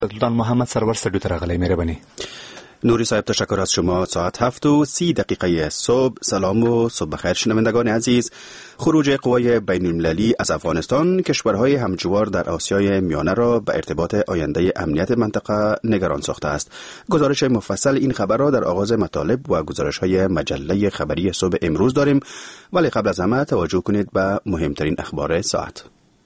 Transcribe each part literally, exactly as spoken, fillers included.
سلطان محمد سرور سدو ترغلی مهربانی. نوری صاحب تشکر از شما. ساعت هفت و سی دقیقه صبح. سلام و صبح بخیر شنوندگان عزیز. خروج قوای بین المللی از افغانستان کشورهای همجوار در آسیای میانه را به ارتباط آینده امنیت منطقه نگران ساخته است. گزارش مفصل این خبر را در آغاز مطالب و گزارش‌های مجله خبری صبح امروز داریم، ولی قبل از همه توجه کنید به مهمترین اخبار ساعت.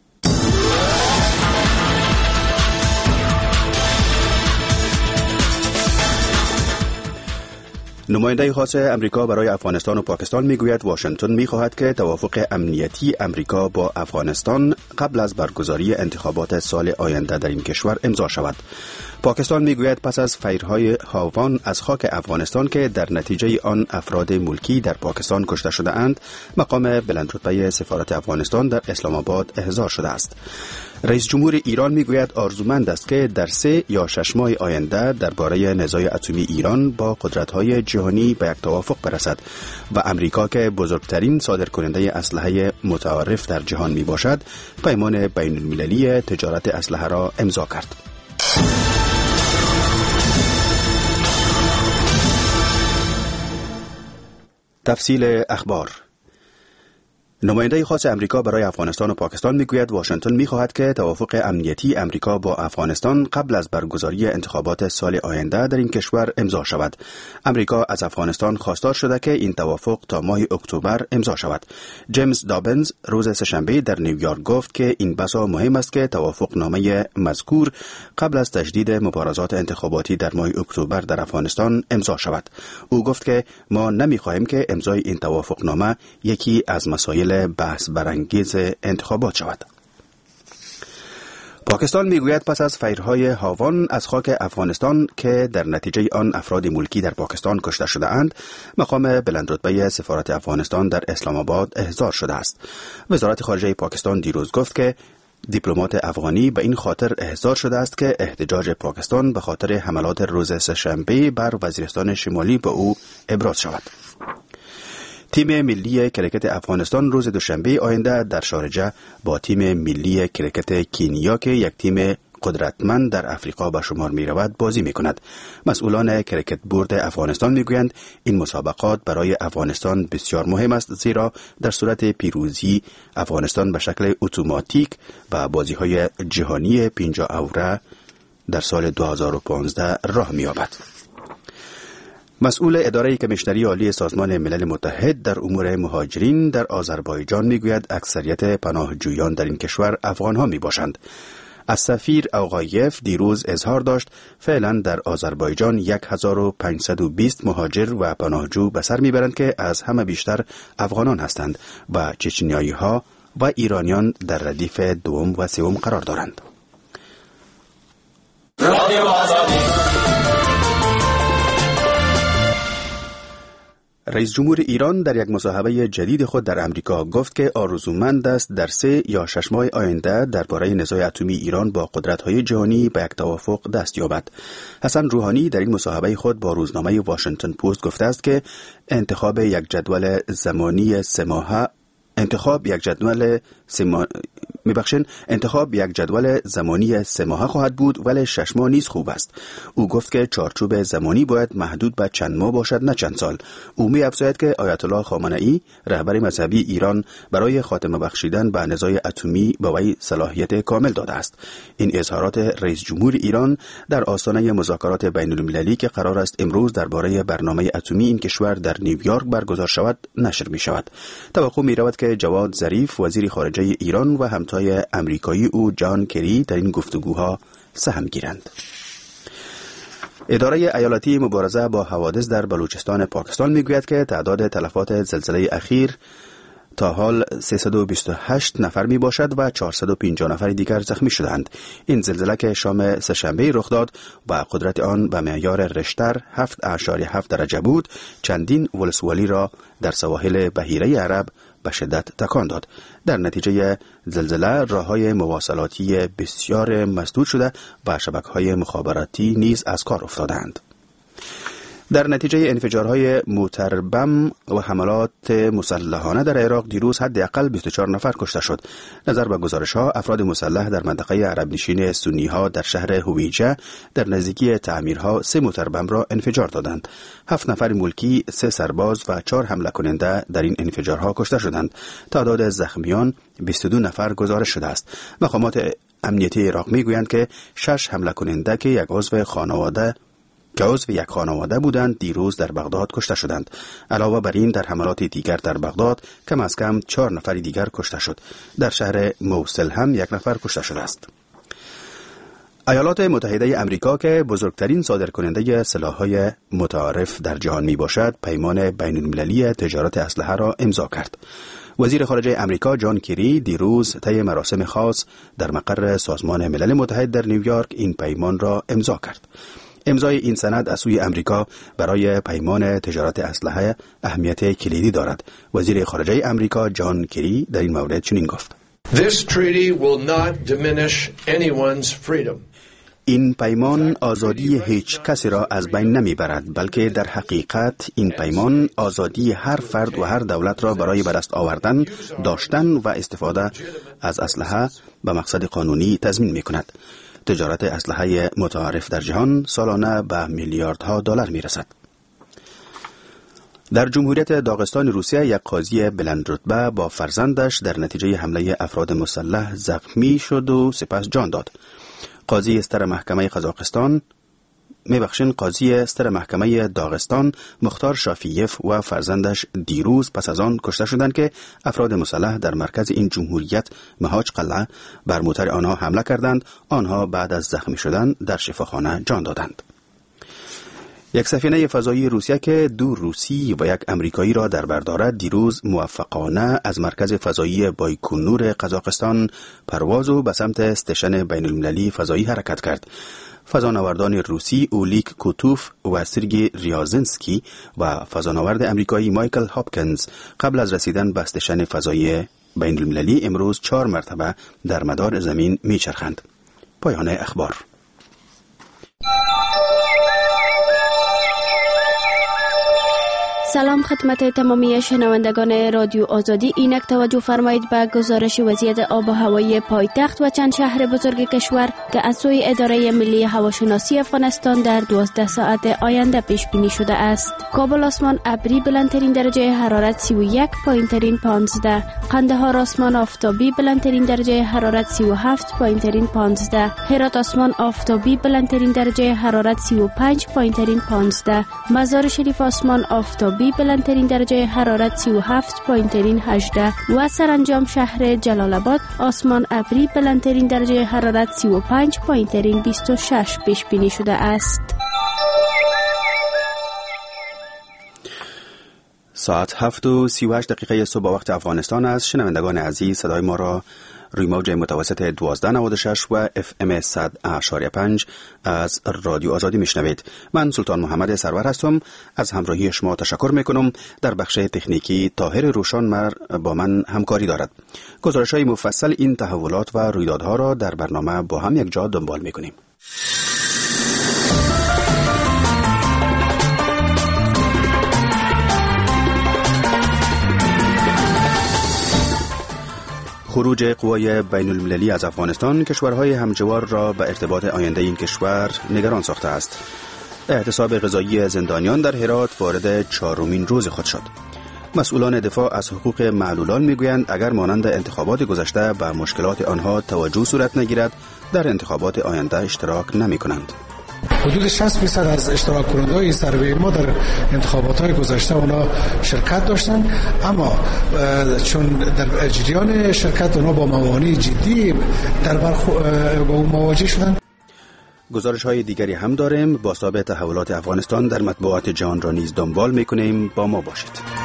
نماینده خاص امریکا برای افغانستان و پاکستان میگوید واشنگتن میخواهد که توافق امنیتی امریکا با افغانستان قبل از برگزاری انتخابات سال آینده در این کشور امضا شود. پاکستان میگوید پس از فیرهای هاوان از خاک افغانستان که در نتیجه آن افراد ملکی در پاکستان کشته شده اند، مقام بلندرتبه سفارت افغانستان در اسلام آباد احضار شده است. رئیس جمهور ایران میگوید آرزومند است که در سه یا شش ماه آینده درباره نزاع اتمی ایران با قدرت‌های جهانی به یک توافق برسد و امریکا که بزرگترین صادرکننده اسلحه متعارف در جهان میباشد، پیمان بین المللی تجارت اسلحه را امضا کرد. تفصیل اخبار. نماینده خاص امریکا برای افغانستان و پاکستان میگوید واشنگتن میخواهد که توافق امنیتی امریکا با افغانستان قبل از برگزاری انتخابات سال آینده در این کشور امضا شود. امریکا از افغانستان خواستار شده که این توافق تا ماه اکتبر امضا شود. جیمز دابنز روز سه‌شنبه در نیویورک گفت که این بسا مهم است که توافق نامه مذکور قبل از تجدید مبارزات انتخاباتی در ماه اکتبر در افغانستان امضا شود. او گفت که ما نمیخواهیم که امضای این توافق نامه یکی از مسائل بحث برانگیز انتخابات شود. پاکستان میگوید پس از فیرهای هاوان از خاک افغانستان که در نتیجه آن افراد ملکی در پاکستان کشته شده اند، مقام بلندرتبه سفارت افغانستان در اسلام آباد احضار شده است. وزارت خارجه پاکستان دیروز گفت که دیپلمات افغانی به این خاطر احضار شده است که احتجاج پاکستان به خاطر حملات روز سه‌شنبه بر وزیرستان شمالی به او ابراز شود. تیم ملی کرکت افغانستان روز دوشنبه آینده در شارجه با تیم ملی کرکت کینیا که یک تیم قدرتمند در افریقا به شمار می رود بازی می کند. مسئولان کرکت بورد افغانستان می گویند این مسابقات برای افغانستان بسیار مهم است، زیرا در صورت پیروزی افغانستان به شکل اتوماتیک به بازی های جهانی پنجاه اوره در سال دو هزار و پانزده راه می یابد. مسئول اداره کمیشنری عالی سازمان ملل متحد در امور مهاجرین در آذربایجان میگوید اکثریت پناهجویان در این کشور افغان‌ها میباشند. از سفیر اوغایف دیروز اظهار داشت فعلا در آذربایجان هزار و پانصد و بیست مهاجر و پناهجو به سر میبرند که از همه بیشتر افغانان هستند و چچنیایی‌ها و ایرانیان در ردیف دوم و سوم قرار دارند. رئیس جمهور ایران در یک مصاحبه جدید خود در امریکا گفت که آرزومند است در سه یا شش ماه آینده درباره نزاع اتمی ایران با قدرت‌های جهانی به یک توافق دست یابد. حسن روحانی در این مصاحبه خود با روزنامه واشنگتن پست گفته است که انتخاب یک جدول زمانی سه ماهه انتخاب یک جدول سما... میبخشن انتخاب یک جدول زمانی سه ماهه خواهد بود، ولی شش ماه نیز خوب است. او گفت که چارچوب زمانی باید محدود به چند ماه باشد نه چند سال. او می‌افزاید که آیت الله خامنه‌ای رهبر مذهبی ایران برای خاتمه بخشیدن به نزاع اتمی به وی صلاحیت کامل داده است. این اظهارات رئیس جمهور ایران در آستانه مذاکرات بین المللی که قرار است امروز درباره برنامه اتمی این کشور در نیویورک برگزار شود نشر می شود. توقع می رود که جواد ظریف وزیر خارجه ایران و همتای امریکایی او جان کری در این گفتگوها سهم گیرند. اداره ایالتی مبارزه با حوادث در بلوچستان پاکستان میگوید که تعداد تلفات زلزله اخیر تا حال سیصد و بیست و هشت نفر می باشد و چهارصد و پنجاه نفر دیگر زخمی شدند. این زلزله که شام سه‌شنبه رخ داد و قدرت آن به معیار رشتر هفت اعشاریه هفت درجه بود، چندین ولسوالی را در سواحل بحیره عرب به شدت تکان داد. در نتیجه زلزله راه‌های مواصلاتی بسیار مسدود شده و شبکه‌های مخابراتی نیز از کار افتادند. در نتیجه انفجارهای موتربم و حملات مسلحانه در عراق دیروز حداقل بیست و چهار نفر کشته شد. نظر به گزارش‌ها افراد مسلح در منطقه عرب نشین سنی‌ها در شهر هویجه در نزدیکی تعمیرها سه موتربم را انفجار دادند. هفت نفر ملکی، سه سرباز و چهار حمله کننده در این انفجارها کشته شدند. تعداد زخمیان بیست و دو نفر گزارش شده است. مقامات امنیتی عراق میگویند که شش حمله کننده که یک عضو خانواده که عضو یک خانواده بودند دیروز در بغداد کشته شدند. علاوه بر این در حملات دیگر در بغداد کم از کم چهار نفر دیگر کشته شد. در شهر موصل هم یک نفر کشته شده است. ایالات متحده امریکا که بزرگترین صادرکننده سلاح‌های متعارف در جهان می باشد، پیمان بین‌المللی تجارت اسلحه را امضا کرد. وزیر خارجه امریکا جان کری دیروز طی مراسم خاص در مقر سازمان ملل متحد در نیویورک این پیمان را امضا کرد. امضای این سند از سوی امریکا برای پیمان تجارت اسلحه اهمیت کلیدی دارد. وزیر خارجه امریکا جان کری در این مورد چنین گفت: This treaty will not diminish anyone's freedom. این پیمان آزادی هیچ کسی را از بین نمی برد، بلکه در حقیقت این پیمان آزادی هر فرد و هر دولت را برای به دست آوردن، داشتن و استفاده از اسلحه به مقصد قانونی تضمین می کند. تجارت اسلحه متعارف در جهان سالانه به میلیاردها دلار می رسد. در جمهوریت داغستان روسیه یک قاضی بلند رتبه با فرزندش در نتیجه حمله افراد مسلح زخمی شد و سپس جان داد. قاضی استر محکمه قزاقستان میبخشین قاضی استر محکمه داغستان مختار شافیف و فرزندش دیروز پس از آن کشته شدند که افراد مسلح در مرکز این جمهوریت مهاج قلعه بر موتر آنها حمله کردند. آنها بعد از زخمی شدن در شفاخانه جان دادند. یک سفینه فضایی روسیه که دو روسی و یک امریکایی را در بر دارد دیروز موفقانه از مرکز فضایی بایکونور قزاقستان پرواز و به سمت استشن بین المللی فضایی حرکت کرد. فضانوردان روسی اولیک کوتوف و سرگی ریازنسکی و فضانورد امریکایی مایکل هاپکنز قبل از رسیدن به استشن فضایی بین المللی امروز چهار مرتبه در مدار زمین میچرخند. پایان اخبار. سلام خدمت تمامی شنوندگان رادیو آزادی. اینک توجه فرمایید به گزارش وضعیت آب و هوایی پایتخت و چند شهر بزرگ کشور که از سوی اداره ملی هواشناسی افغانستان در دوازده ساعت آینده پیش بینی شده است. کابل آسمان ابری بلندترین درجه حرارت سی و یک، پایینترین پانزده. قندهار آسمان آفتابی بلندترین درجه حرارت سی و هفت، پایینترین پانزده. هرات آسمان آفتابی بلندترین درجه حرارت سی و پنج، پایینترین پانزده. مزار شریف آسمان آفتابی بلندترین درجه حرارت سی و هفت، پایینترین هجده و سرانجام شهر جلال آباد آسمان ابری بلندترین درجه حرارت سی و پنج، پایینترین بیست و شش پیش بینی شده است. ساعت هفت و سی و هشت دقیقه صبح وقت افغانستان است. شنوندگان عزیز صدای ما را روی موج متوسط دوازده نود و شش و اف ام صد اشاری پنج از رادیو آزادی میشنوید. من سلطان محمد سرور هستم. از همراهی شما تشکر میکنم. در بخش تکنیکی طاهر روشنمر با من همکاری دارد. گزارش‌های مفصل این تحولات و رویدادها را در برنامه با هم یک جا دنبال میکنیم. خروج قوای بین المللی از افغانستان کشورهای همجوار را به ارتباط آینده این کشور نگران ساخته است. اعتصاب غذایی زندانیان در هرات وارد چهارمین روز خود شد. مسئولان دفاع از حقوق معلولان میگویند اگر مانند انتخابات گذشته به مشکلات آنها توجه صورت نگیرد در انتخابات آینده اشتراک نمی کنند. حدود شصت درصد از اشتراک کننده های سروی ما در انتخابات های گذشته اونا شرکت داشتن، اما چون در جریان شرکت اونا با موانع جدی در برخو با اون مواجه شدن. گزارش های دیگری هم داریم. با تابع تحولات افغانستان در مطبوعات جهان را نیز دنبال میکنیم. با ما باشید.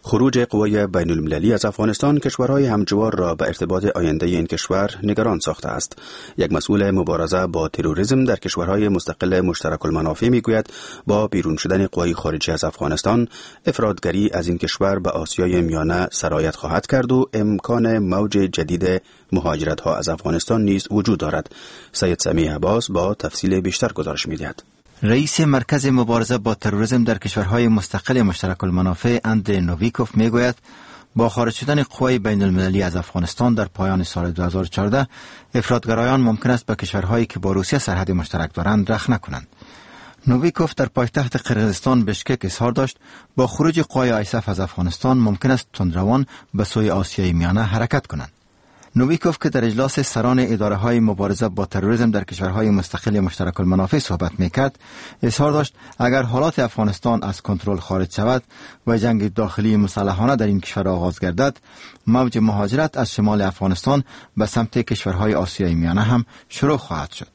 خروج قوای بین المللی از افغانستان کشورهای همجوار را به ارتباط آینده این کشور نگران ساخته است. یک مسئول مبارزه با تروریسم در کشورهای مستقل مشترک المنافع میگوید با بیرون شدن قوای خارجی از افغانستان، افرادگری از این کشور به آسیای میانه سرایت خواهد کرد و امکان موج جدید مهاجرت ها از افغانستان نیز وجود دارد. سید سمیع عباس با تفصیل بیشتر گزارش می‌دهد. رئیس مرکز مبارزه با تروریسم در کشورهای مستقل مشترک المنافع اندری نویکوف میگوید با خارج شدن قوای بین المللی از افغانستان در پایان سال دو هزار و چهارده افراطگرایان ممکن است به کشورهایی که با روسیه سرحد مشترک دارند رخ نکنند. نویکوف در پایتخت قرقیزستان بشکک اظهار داشت با خروج قوای آیسف از افغانستان ممکن است تندروان به سوی آسیای میانه حرکت کنند. نویکوف که در اجلاس سران اداره های مبارزه با تروریسم در کشورهای مستقل مشترک المنافع صحبت میکرد، اظهار داشت اگر حالات افغانستان از کنترل خارج شود و جنگ داخلی مسلحانه در این کشور آغاز گردد، موج مهاجرت از شمال افغانستان به سمت کشورهای آسیای میانه هم شروع خواهد شد.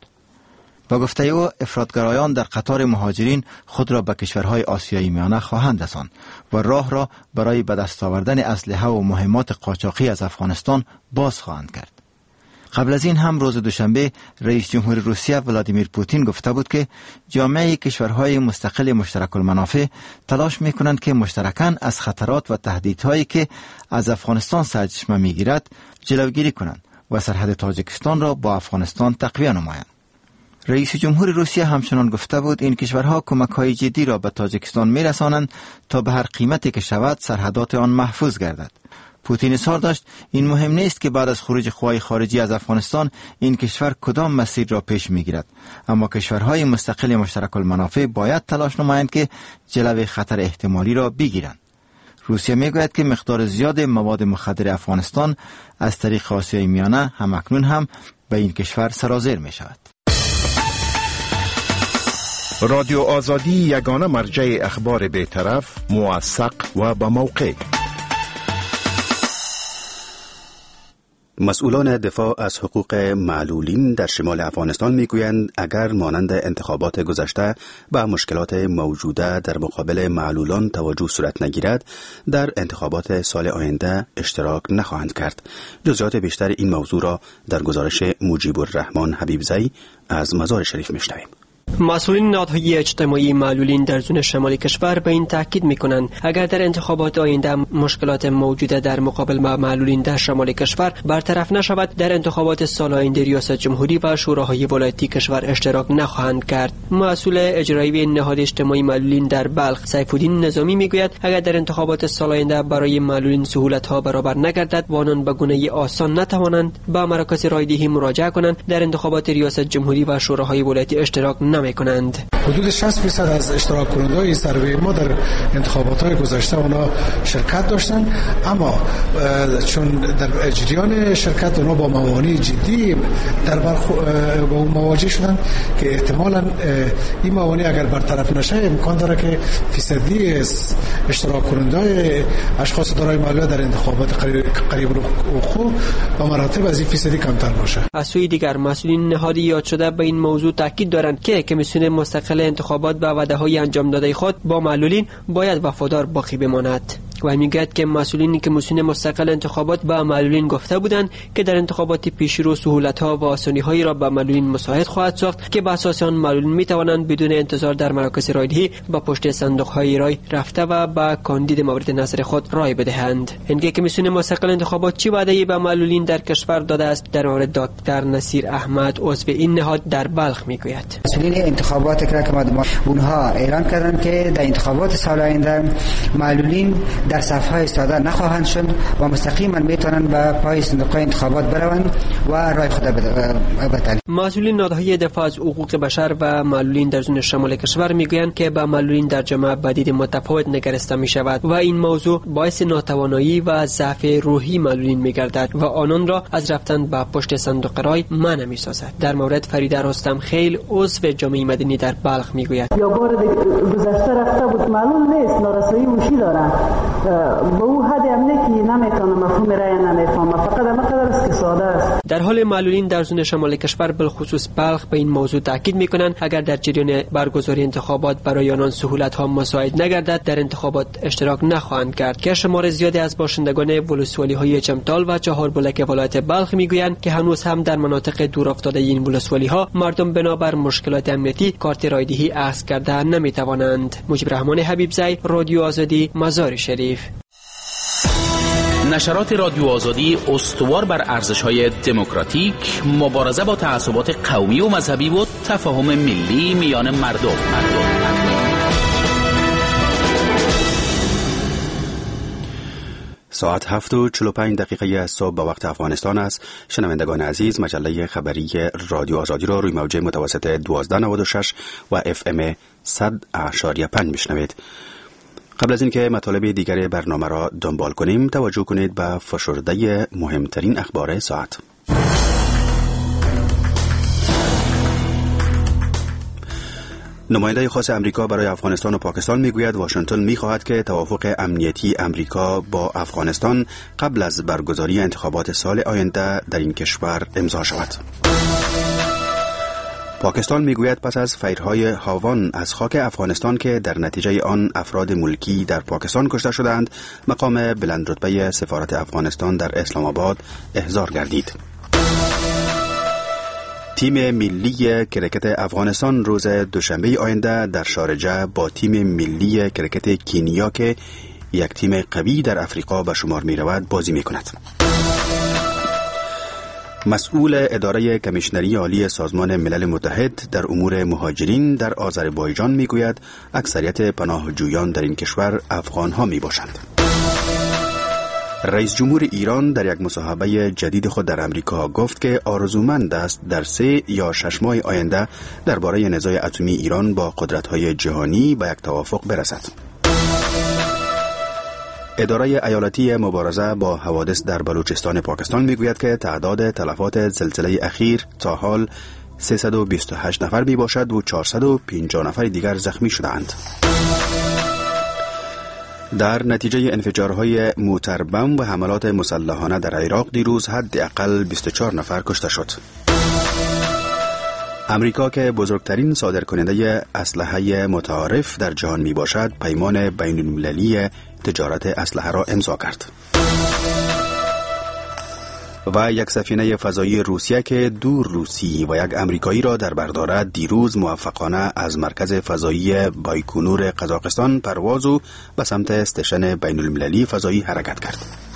با گفته او افراطگرایان در قطار مهاجرین خود را به کشورهای آسیایی میانه خواهند رساند و راه را برای به دست آوردن اسلحه و مهمات قاچاقی از افغانستان باز خواهند کرد. قبل از این هم روز دوشنبه رئیس جمهور روسیه ولادیمیر پوتین گفته بود که جامعه کشورهای مستقل مشترک المنافع تلاش میکنند که مشترکاً از خطرات و تهدیدهایی که از افغانستان سرچشمه میگیرد جلوگیری کنند و سرحد تاجیکستان را با افغانستان تقویه نمایند. رئیس جمهور روسیه همچنان گفته بود این کشورها کمک‌های جدی را به تاجیکستان می‌رسانند تا به هر قیمتی که شود سرحدات آن محفوظ گردد. پوتین اظهار داشت این مهم نیست که بعد از خروج قوای خارجی از افغانستان این کشور کدام مسیر را پیش می‌گیرد، اما کشورهای مستقل مشترک المنافع باید تلاش نمایند که جلوی خطر احتمالی را بگیرند. روسیه میگوید که مقدار زیاد مواد مخدر افغانستان از طریق آسیای میانه همکنون هم به این کشور سرازیر می‌شود. رادیو آزادی یگانه مرجع اخبار بی‌طرف، موثق و با موقع. مسئولان دفاع از حقوق معلولین در شمال افغانستان میگویند اگر مانند انتخابات گذشته به مشکلات موجوده در مقابل معلولان توجه صورت نگیرد، در انتخابات سال آینده اشتراک نخواهند کرد. جزئیات بیشتر این موضوع را در گزارش مجیب الرحمن حبیبزئی از مزار شریف میشنویم. مسئولین نهادهای اجتماعی معلولین در زون شمالی کشور به این تاکید میکنند اگر در انتخابات آینده مشکلات موجوده در مقابل معلولین در شمال کشور برطرف نشود، در انتخابات سال آینده ریاست جمهوری و شوراهای ولایتی کشور اشتراک نخواهند کرد. مسئول اجرایی نهاد اجتماعی معلولین در بلخ سیفالدین نظامی میگوید اگر در انتخابات سال آینده برای معلولین سهولت ها برابر نگردد و آنان به گونه آسان نتوانند به مراکز رایدهی مراجعه کنند، در انتخابات ریاست جمهوری و شوراهای ولایتی اشتراک نمی‌کنند. حدود شصت درصد از اشتراک کنندگان سروی ما در انتخابات گذشته اونا شرکت داشتن، اما چون در جریان شرکت اونا با موانع جدی در برخو با مواجه شدن که احتمالاً این موانع اگر برطرف نشه امکان داره که فیصدی اشتراک کننده اشخاص دارای معلولیت در انتخابات قریب الوقوع با مراتب از این فیصدی کمتر باشه. از سوی دیگر مسئولین نهادی یاد شده به این موضوع تاکید دارند که کمیسیون مستقل انتخابات به وعده‌های انجام داده خود با معلولین باید وفادار باقی بماند و میگوید که مسئولینی که کمیسیون مستقل انتخابات با معلولین گفته بودند که در انتخابات پیشرو سهولت‌ها و آسانی‌هایی را به معلولین مساعد خواهد ساخت که به اساس آن معلولین می‌توانند بدون انتظار در مراکز رایدهی با پشت صندوق‌های رای رفته و با کاندید مورد نظر خود رای بدهند. اینکه کمیسیون مستقل انتخابات چه وعده‌ای به معلولین در کشور داده است در مورد دکتر نصیر احمد عضو این نهاد در بلخ میگوید. مسئولین انتخابات که اونها اعلام کردند که در انتخابات سال آینده معلولین در صف‌های ایستاده نخواهند شد و مستقیما میتونن به پای صندوق انتخابات بروند و رای خود بدهند. مسئولین نهادهای دفاع از حقوق بشر و معلولین در زون شمال کشور میگویند که به معلولین در جامعه بدید متفاوت نگرسته می شود و این موضوع باعث ناتوانایی و ضعف روحی معلولین میگردد و آنان را از رفتن به پشت صندوق رای منع میسازد. در مورد فریده رستم خیل عضو جامعه مدنی در بلخ میگوید یا بار گذشته رفته بود معلول نیست، نارسایی هوشی دارن، به او حد امنه که نمیتونه مفهوم رای نمیفهمه، فقط همه قدر است که ساده است. در حال معلولین در زون شمال کشور بالخصوص بلخ به این موضوع تاکید میکنند اگر در جریان برگزاری انتخابات برای آنان سهولت ها مساعد نگردد در انتخابات اشتراک نخواهند کرد که شمار زیادی از باشندگان ولسوالی های چمتال و چهاربلک ولایت بلخ میگویند که هنوز هم در مناطق دورافتاده این ولسوالی ها مردم بنابر مشکلات امنیتی کارت رایدهی اخذ کرده نمیتوانند. مجیب رحمان حبیبزی، رادیو آزادی، مزار شریف. نشرات رادیو آزادی استوار بر ارزش‌های دموکراتیک، مبارزه با تعصبات قومی و مذهبی و تفاهم ملی میان مردم. مردم. ساعت هفت و چهل و پنج دقیقه صبح به وقت افغانستان است. شنوندگان عزیز، مجله خبری رادیو آزادی را روی موج متوسط دوازده نود و شش و اف ام صد اشاریه پنج میشنوید. قبل از اینکه مطالب دیگر برنامه را دنبال کنیم، توجه کنید به فشرده مهمترین اخبار ساعت. نماینده خاص امریکا برای افغانستان و پاکستان میگوید واشنگتن میخواهد که توافق امنیتی امریکا با افغانستان قبل از برگزاری انتخابات سال آینده در این کشور امضا شود. پاکستان میگوید پس از فیرهای هاوان از خاک افغانستان که در نتیجه آن افراد ملکی در پاکستان کشته شدند، مقام بلندرتبه سفارت افغانستان در اسلام آباد احضار گردید. تیم ملی کرکت افغانستان روز دوشنبه آینده در شارجه با تیم ملی کرکت کینیا که یک تیم قوی در افریقا به شمار می رود بازی می کند. مسئول اداره کمیشنری عالی سازمان ملل متحد در امور مهاجرین در آذربایجان می گوید اکثریت پناهجویان در این کشور افغان ها می باشند. رئیس جمهور ایران در یک مصاحبه جدید خود در امریکا گفت که آرزومند است در سه یا شش ماه آینده درباره نزاع اتمی ایران با قدرت‌های جهانی به یک توافق برسد. اداره ایالتی مبارزه با حوادث در بلوچستان پاکستان میگوید که تعداد تلفات زلزله اخیر تا حال سیصد و بیست و هشت نفر می باشد و چهارصد و پنجاه نفر دیگر زخمی شدند. در نتیجه انفجارهای موتر بم و حملات مسلحانه در عراق دیروز حداقل بیست و چهار نفر کشته شد. امریکا که بزرگترین صادرکننده اسلحه متعارف در جهان می باشد، پیمان بین المللی تجارت اسلحه را امضا کرد. و یک سفینه فضایی روسیه که دو روسی و یک امریکایی را در بر دارد دیروز موفقانه از مرکز فضایی بایکونور قزاقستان پرواز و به سمت استشن بین المللی فضایی حرکت کرد.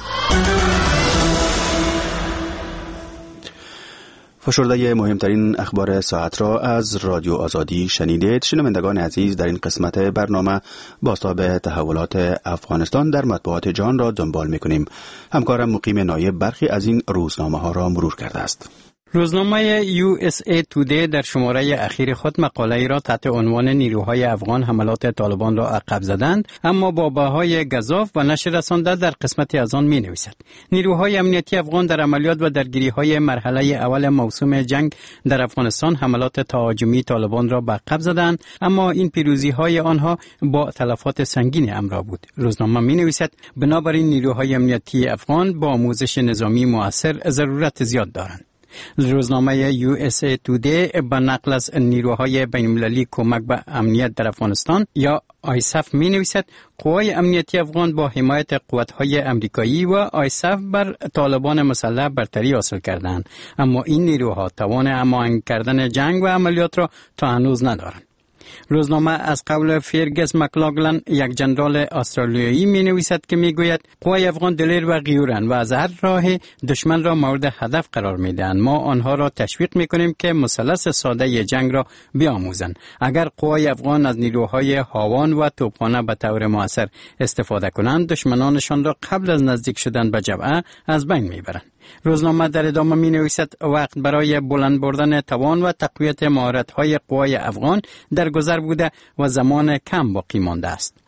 فشرده مهمترین اخبار ساعت را از رادیو آزادی شنیدید. شنوندگان عزیز، در این قسمت برنامه بازتاب تحولات افغانستان در مطبوعات جهان را دنبال می‌کنیم. همکارم مقیم نایب برخی از این روزنامه ها را مرور کرده است. روزنامه یو اس ای تودی در شماره اخیر خود مقاله‌ای را تحت عنوان نیروهای افغان حملات طالبان را عقب زدند اما با بهای گزاف و نشر رسانده در قسمتی از آن می‌نویسد. نیروهای امنیتی افغان در عملیات و درگیری‌های مرحله اول موسم جنگ در افغانستان حملات تهاجمی طالبان را به عقب زدند اما این پیروزی‌های آنها با تلفات سنگین همراه بود. روزنامه می‌نویسد بنابراین نیروهای امنیتی افغان با آموزش نظامی مؤثر ضرورت زیاد دارند. روزنامه یو اس ای تودی به نقل از نیروهای بین‌المللی کمک به امنیت در افغانستان یا آیساف می نویسد قوای امنیتی افغان با حمایت قوت‌های امریکایی و آیساف بر طالبان مسلح برتری حاصل کردند اما این نیروها توان هماهنگ کردن جنگ و عملیات را تا هنوز ندارند. روزنامه از قول فرگس مکلاگلن یک جنرال استرالیایی می نویسد که می گوید قوای افغان دلیر و غیورند و از هر راه دشمن را مورد هدف قرار می دهند. ما آنها را تشویق می کنیم که مثلث ساده جنگ را بیاموزند. اگر قوای افغان از نیروهای هاوان و توپخانه به طور مؤثر استفاده کنند دشمنانشان را قبل از نزدیک شدن به جبهه از بین می برند. روزنامه در ادامه می نویسد وقت برای بلند بردن توان و تقویت مهارت‌های قوای افغان در گذر بوده و زمان کم باقی مانده است.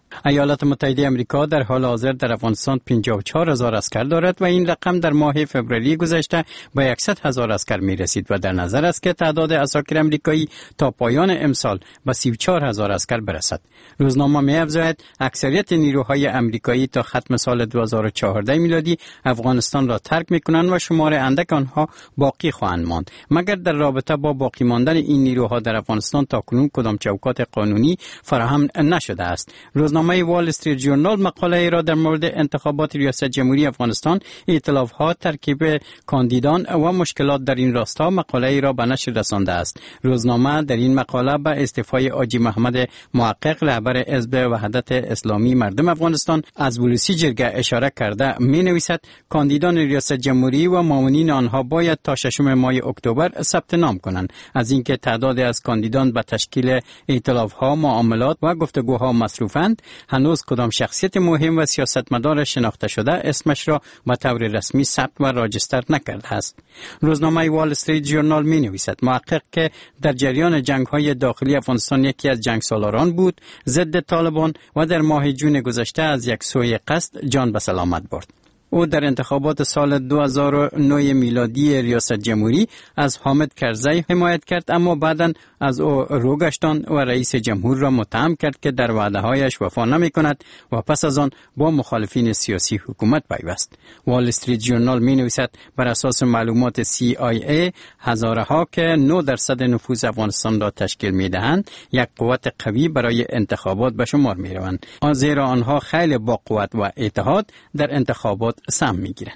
ایالات متحده آمریکا در حال حاضر در افغانستان پنجاه و چهار هزار اسکر دارد و این رقم در ماه فوریه گذشته به صد هزار اسکر می رسید و در نظر است که تعداد عساکر آمریکایی تا پایان امسال به سی و چهار هزار اسکر برسد. روزنامه می افزاید اکثریت نیروهای آمریکایی تا ختم سال دو هزار و چهارده میلادی افغانستان را ترک می کنند و شمار اندک آنها باقی خواهند ماند. مگر در رابطه با باقی ماندن این نیروها در افغانستان تاکنون کدام چوکات قانونی فراهم نشده است. روزنامه وال استریت ژورنال مقاله را در مورد انتخابات ریاست جمهوری افغانستان، ائتلاف‌ها، ترکیب کاندیدان و مشکلات در این راستا مقاله را به نشر رسانده است. روزنامه در این مقاله به استعفای حاجی محمد محقق رهبر حزب وحدت اسلامی مردم افغانستان از ولسی جرگه اشاره کرده می‌نویسد کاندیدان ریاست جمهوری و معاونین آنها باید تا ششم ماه اکتبر ثبت نام کنند. از اینکه تعداد از کاندیدان به تشکیل ائتلاف‌ها، معاملات و گفتگوها مصروفند، هنوز کدام شخصیت مهم و سیاستمدار شناخته شده اسمش را به طور رسمی ثبت و راجستر نکرده است. روزنامه وال استریت ژورنال می نویسد محقق که در جریان جنگ‌های داخلی افغانستان یکی از جنگسالاران بود، ضد طالبان و در ماه جون گذشته از یک سوی قصد جان به سلامت برد. او در انتخابات سال دو هزار و نه میلادی ریاست جمهوری از حامد کرزی حمایت کرد، اما بعداً از او رو گشتان و رئیس جمهور را متهم کرد که در وعده‌هایش وفا نمی‌کند و پس از آن با مخالفین سیاسی حکومت پیوست. وال استریت ژورنال می‌نویسد بر اساس معلومات سی آی ای هزاره‌ها که نه درصد نفوذ افغانستان را تشکیل می‌دهند یک قوت قوی برای انتخابات به شمار می‌روند، زیرا آنها خیلی با قوت و اتحاد در انتخابات سهم می‌گیرند.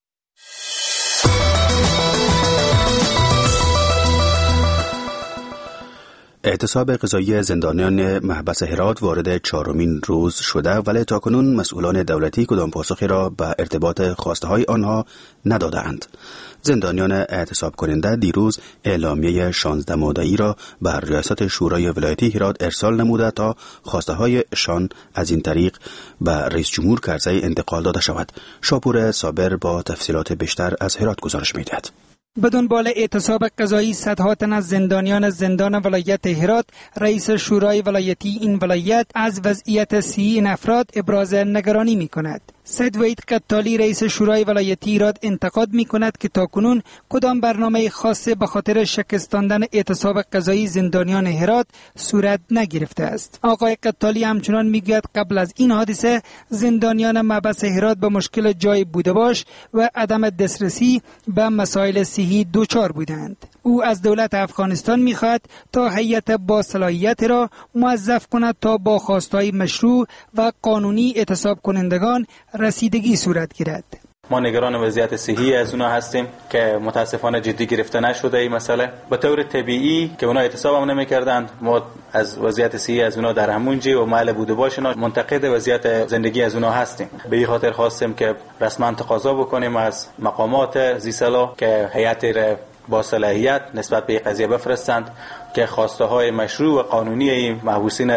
اعتصاب قضایی زندانیان محبس هرات وارد چهارمین روز شده، ولی تاکنون مسئولان دولتی کدام پاسخی را به ارتباط خواسته های آنها ندادند. زندانیان اعتصاب کننده دیروز اعلامیه شانزده ماده‌ای را بر ریاست شورای ولایتی هرات ارسال نموده تا خواسته هایشان از این طریق به رئیس جمهور کرزی انتقال داده شود. شاپور صابر با تفصیلات بیشتر از هرات گزارش می‌دهد. به دنبال اعتصاب قضایی صدها تن از زندانیان زندان ولایت هرات، رئیس شورای ولایتی این ولایت از وضعیت صحی این افراد ابراز نگرانی می کند. سید وحید قتالی رئیس شورای ولایتی هرات انتقاد می کند که تاکنون کدام برنامه خاصه به خاطر شکستاندن اعتصاب قضایی زندانیان هرات صورت نگرفته است. آقای قتالی همچنان می گوید قبل از این حادثه زندانیان محبس هرات به مشکل جای بوده باش و عدم دسترسی به مسائل صحی دوچار بودند. او از دولت افغانستان می‌خواهد تا هیئت با صلاحیت را موظف کند تا با خواستهای مشروع و قانونی اعتصاب کنندگان رسیدگی صورت گیرد. ما نگران وضعیت صحی از اونا هستیم که متاسفانه جدی گرفته نشده این مسئله. به طور طبیعی که اونا اعتصاب هم نمی‌کردند، ما از وضعیت صحی از اونا در همونجی و محل بوده باشنا منتقد وضعیت زندگی از اونا هستیم. به این خاطر خواستیم که رسما تقاضا بکنیم از مقامات ذی‌صلاح که هیئت با صلاحیت نسبت به قضیه بفرستند که خواسته های مشروع و قانونی این محبوسین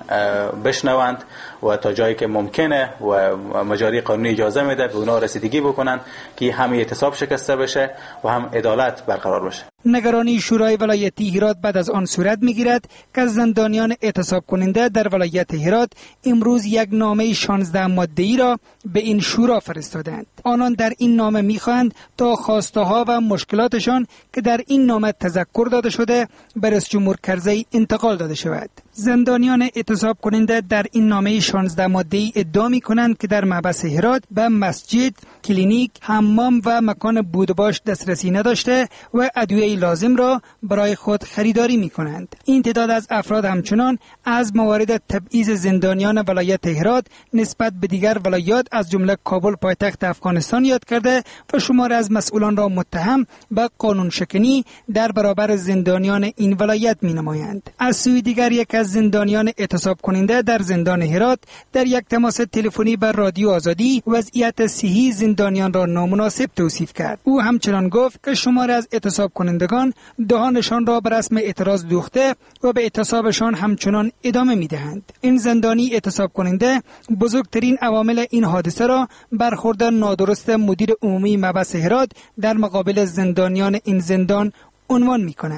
بشنوند و تا جایی که ممکنه و مجاری قانونی اجازه میده به اونا رسیدگی بکنند که هم اعتصاب شکسته بشه و هم عدالت برقرار بشه. نگرانی شورای ولایتی هرات بعد از آن صورت میگیرد که زندانیان اعتصاب کننده در ولایت هرات امروز یک نامه شانزده ماده‌ای را به این شورا فرستادند. آنان در این نامه میخواهند تا خواسته ها و مشکلاتشان که در این نامه تذکر داده شده به رئیس جمهور کرزی انتقال داده شود. زندانیان اعتصاب کننده در این نامه شانزده ماده‌ای ادعا می‌کنند که در محبس هرات به مسجد، کلینیک، حمام و مکان بودباش دسترسی نداشته و ادویه لازم را برای خود خریداری می‌کنند. این تعداد از افراد همچنان از موارد تبعیض زندانیان ولایت هرات نسبت به دیگر ولایات از جمله کابل پایتخت افغانستان یاد کرده و شمار از مسئولان را متهم به قانون شکنی در برابر زندانیان این ولایت می‌نمایند. از سوی دیگر یک از زندانیان اعتصاب کننده در زندان هرات در یک تماس تلفنی بر رادیو آزادی وضعیت صحی زندانیان را نامناسب توصیف کرد. او همچنان گفت که شمار از اعتصاب کنندگان دهانشان را به رسم اعتراض دوخته و به اعتصابشان همچنان ادامه می‌دهند. این زندانی اعتصاب کننده بزرگترین عوامل این حادثه را برخورد نادرست مدیر عمومی محبس هرات در مقابل زندانیان این زندان عنوان می‌کند.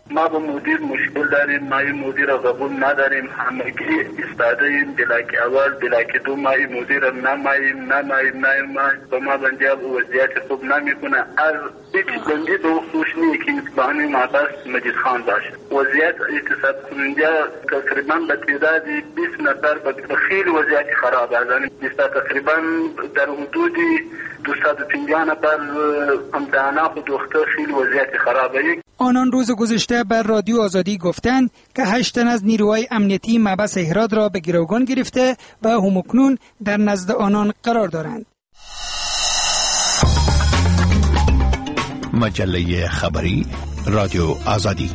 ما با مدیر مشکل داریم، ما این مدیر را قبول نداریم، همگی استاده ایم، بلاک اول بلاک دو ما این مدیر را نماییم نماییم نماییم با ما بندی وضعیت خوب نمیکنه. از هیچ بندی به خوش نیست که مثل ما بس مجید خان باشه. وضعیت اعتصاب کننده تقریبا به تعداد بیست نفر به خیلی وضعیت خراب است. یعنی تقریبا در حدود دویست و پنجاه نفر همدانا و دختر خیلی وضعیت خرابه. آنان روز گذشته بر رادیو آزادی گفتند که هشت تن از نیروهای امنیتی محبس هرات را به گروگان گرفته و همکنون در نزد آنان قرار دارند. مجله خبری رادیو آزادی.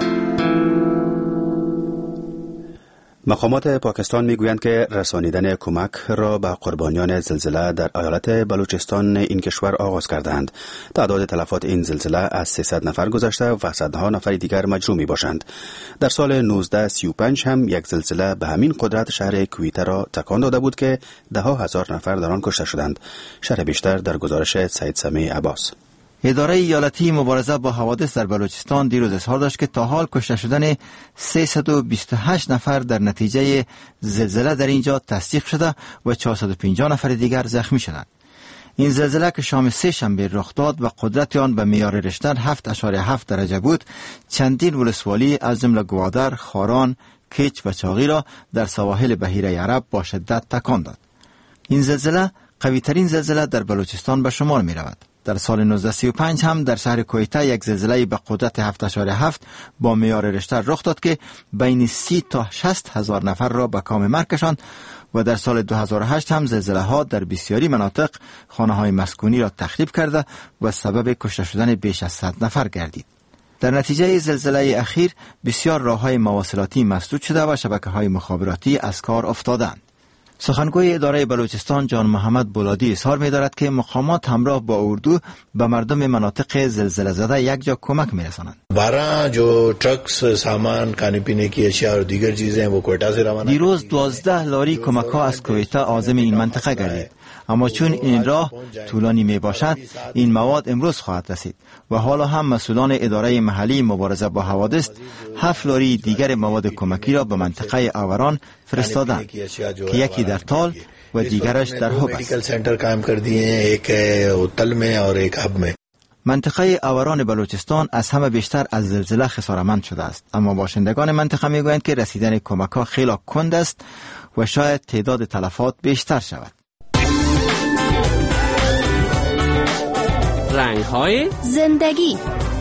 مقامات پاکستان میگویند که رسانیدن کمک را به قربانیان زلزله در ایالت بلوچستان این کشور آغاز کردند. تعداد تلفات این زلزله از سیصد نفر گذشته و صدها نفر دیگر مجروح می باشند. در سال نوزده سی و پنج هم یک زلزله به همین قدرت شهر کویته را تکان داده بود که ده ها هزار نفر در آن کشته شدند. شرح بیشتر در گزارش سید سمیع عباس. اداره ایالتی مبارزه با حوادث در بلوچستان دیروز اظهار داشت که تا حال کشته شدن سیصد و بیست و هشت نفر در نتیجه زلزله در اینجا تصدیق شده و چهارصد و پنجاه نفر دیگر زخمی شدند. این زلزله که شام سه شنبه رخ داد و قدرت آن به معیار ریشتر هفت اشاره هفت درجه بود، چندین ولسوالی از جمله گوادر، خاران، کیچ و چاغی را در سواحل بحیره عرب با شدت تکان داد. این زلزله قوی ترین زلزله در بلوچستان به شمار می رود. در سال نوزده سی و پنج هم در شهر کویته یک زلزله به قدرت هفت اشاره هفت با معیار ریشتر رخ داد که بین سی تا شصت هزار نفر را به کام مرگ کشاند و در سال دو هزار و هشت هم زلزله ها در بسیاری مناطق خانه های مسکونی را تخریب کرده و سبب کشته شدن بیش از صد نفر گردید. در نتیجه زلزله اخیر بسیار راههای مواصلاتی مسدود شده و شبکه‌های مخابراتی از کار افتادند. سخنگوی اداره بلوچستان جان محمد بولادی اظهار می‌دارد که مقامات همراه با اردو به مردم مناطق زلزله زده یک جا کمک می‌رسانند. بارہ جو ٹرکس سامان کھانے پینے کی اشیاء اور دیگر چیزیں وہ کوئٹہ سے روانہ. دیروز دوازده لاری کمک‌ها از کویته عازم این منطقه گردید. اما چون این راه طولانی می باشد این مواد امروز خواهد رسید و حالا هم مسئولان اداره محلی مبارزه با حوادث هفت لاری دیگر مواد کمکی را به منطقه آوران فرستادند که یکی در تال و دیگرش در حب است. منطقه آوران بلوچستان از همه بیشتر از زلزله خسارتمند شده است، اما باشندگان منطقه میگویند که رسیدن کمک‌ها خیلی کند است و شاید تعداد تلفات بیشتر شود. رنگ‌های زندگی.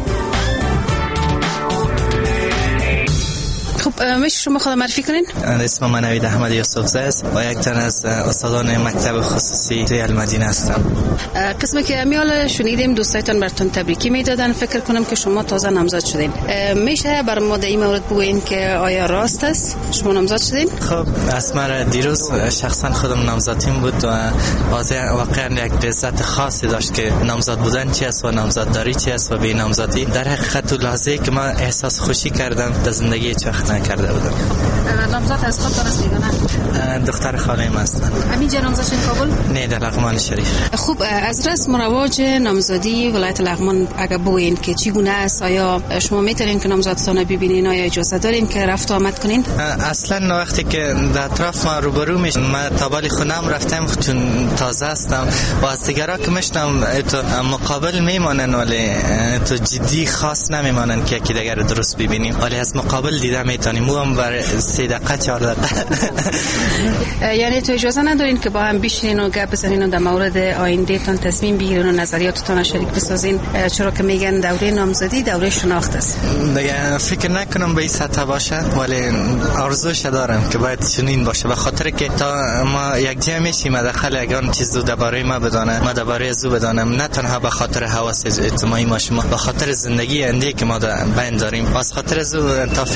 خب میشه شما خود معرفی کنین؟ اسم من نوید احمد یوسفزاده است و یک تن از استادان مکتب خصوصی توی المدینه هستم. قسمی که میال شنیدیم دوستایتان براتون تبریکی میدادن، فکر کنم که شما تازه نامزد شدین. میشه بر ما در این مورد بگوین که آیا راست است شما نامزد شدین؟ خب اسما دیروز شخصا خودم نامزدیم بود و واقعا یک لذت خاصی داشت که نامزد بودن چی است و نامزدداری چی است و بی نامزدی. در حقیقت تو لحظه‌ای که ما احساس خوشی کردم در زندگی هیچ وقت نکرده بودم. نامزد از خود درست میگن؟ دختر خاله‌ام هستن. همینجا نامزد شدین کابل؟ نه در لغمان شریف. خوب از رسم و رواج نامزدی ولایت لغمان اگه بگوین که چگونه است، آیا شما میتونین که نامزدتان ببینین، آیا اجازه دارین که رفت و آمد کنین؟ اصلا وقتی که در اطراف ما روبرو میشن من تابال خونم رفتم چون تازه هستم و از دیگرا که میشنم تو مقابل میمانن ولی تو جدی خاص نمیمانن که یکی دیگر درست ببینیم، ولی از مقابل دیده میتونیم مو هم بر سه دقیقه چهار دقیقه. یعنی تو اجازه ندارین که با هم بشینین و گپ بزنین و در مورد آینده تان تصمیم بگیرین و نظریاتتان شریک بسازین، چرا که میگن دوره نامزدی دوره شناخت است؟ دیگه فکر نکنم به این سطح باشه ولی آرزوش دارم که باید چنین باشه، به خاطر که تا ما یک جمع میشیم داخل یگان چیزو درباره ما بدانه ما درباره زو بدانم، نه تنها به خاطر حواس اجتماعی ما شما به خاطر زندگی آینده که ما بین داریم. واسه خاطر زو تا فعلا ما که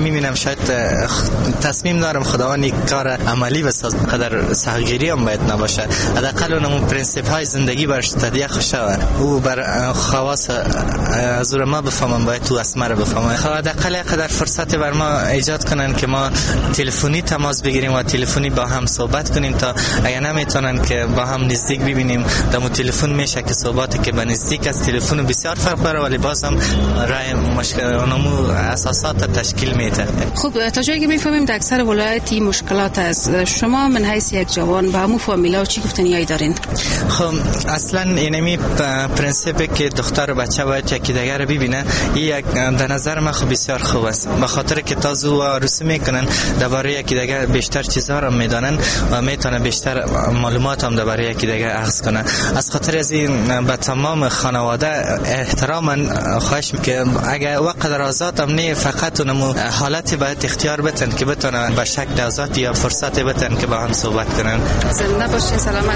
میبینم شاید تصمیم دارم خداوند یک کار عملی بساز، قدر سختگیری هم باید نباشه. حداقل اونم پرینسیپ های زندگی برش تدیه خوشه و او بر خواص از ما بفهمم، باید تو اسمه رو بفهمم. حداقل قدر فرصت بر ما ایجاد کنن که ما تلفنی تماس بگیریم و تلفنی با هم صحبت کنیم، تا اگه نمیتونن که با هم نزدیک ببینیم دمو تلفن میشه که صحبتی که به نزدیک از تلفن بسیار فرق داره، ولی باز هم رای مشکل اونمو اساسات تشکیل میده. خب تا جایی که میفهمیم در اکثر ولایت مشکلات است. شما من حیث یک جوان با همو فامیلا چی گفتنیایی دارین؟ خب اصلا اینمی پرینسیپی که دختر و بچه باید یکی دیگر رو ببینه، یک در نظر من خب بسیار خوب است، به خاطر که تازه و عروسی میکنن درباره یکی دیگر بیشتر چیزها رو میدانن و میتونه بیشتر معلومات هم درباره یکی دیگر اخذ کنه. از خاطر از این به تمام خانواده احتراما خواهش که اگه وقت در آزاد هم نه، فقط اونمو حالتی باید اختیار بتن که بتونن به شکل آزاد یا فرصت بتن که با هم صحبت کنن. زنده باشین، سلامت.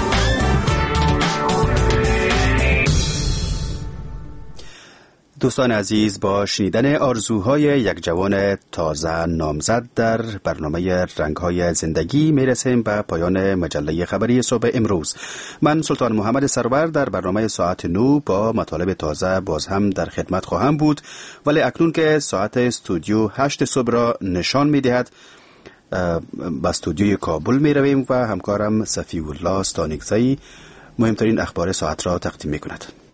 دوستان عزیز، با شنیدن آرزوهای یک جوان تازه نامزد در برنامه رنگ‌های زندگی میرسیم به پایان مجله خبری صبح امروز. من سلطان محمد سرور در برنامه ساعت نو با مطالب تازه باز هم در خدمت خواهم بود، ولی اکنون که ساعت استودیو هشت صبح را نشان میدهد به استودیوی کابل می رویم و همکارم صفی الله استانکزی مهمترین اخبار ساعت را تقدیم می کند.